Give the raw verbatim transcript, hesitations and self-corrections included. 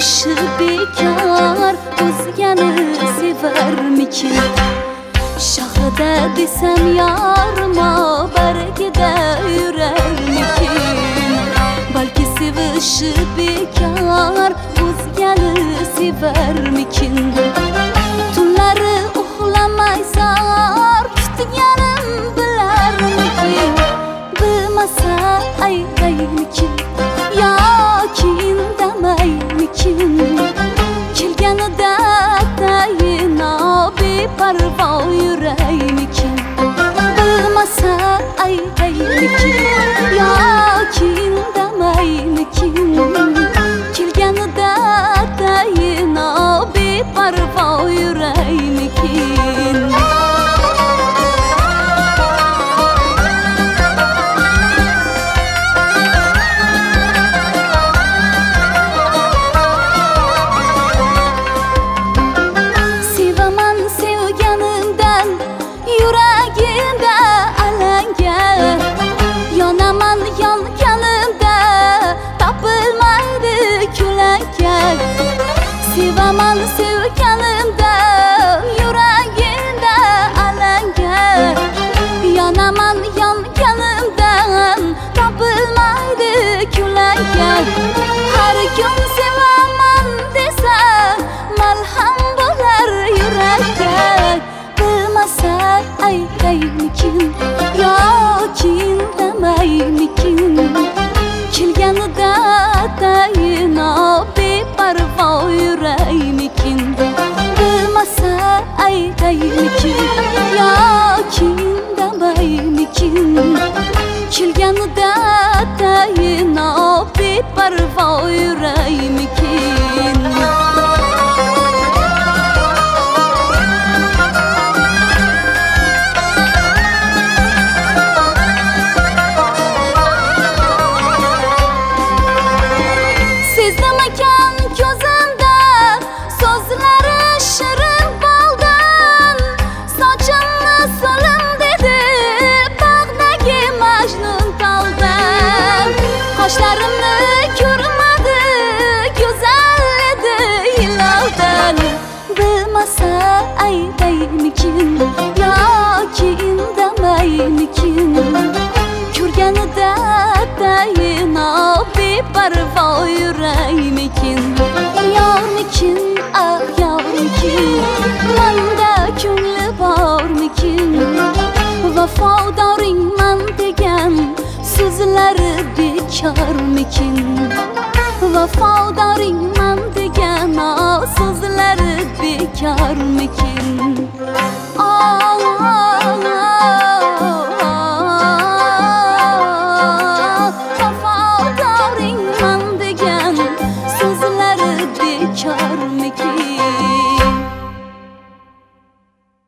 sevishi bekor, o'zgani sevarmikin? Shohida desam yorma, bargida yurarmikin? Balki sevishi bekor, o'zgani sevarmikin? Tunlari uxlamay zor kutganim bilarmikin? Bilmasa aytaymikin yoki indamaymikin? Kelganida tayino beparvo yuraymikin? Bilmasa aytaymikin yoki indamaymikin? Kelganida tayino beparvo yuraymikin? Yuragimda alanga, yonaman yonganimda topilmaydi ko'lanka. Sevaman sevganimda yuragimda alanga, yonaman yonganimda topilmaydi ko'lanka. Har kun sevaman desa malham bo'lar yurakka. Bilmasa aytaymikin yoki indamaymikin? Kelganida tayino beparvo yuraymikin? Bilmasa aytaymikin yoki indamaymikin? Kelganida tayino beparvo yuraymikin? Sezdimakan ko'zimda so'zlari shirin boldan, sochimni solim dedi bog'dagi Majnun toldan. Qoshlarimni ko'rmadi go'zal edi ilovdan. Bilmasa aytaymikin yoki indamaymikin? Ko'rganida tayino beparvo yuraymikin? Yormikin, ah yormikin? Manda ko'ngli bormikin? Vafodoringman degan so'zlari bekormikin? Vafodoringman degan so'zlari bekormikin?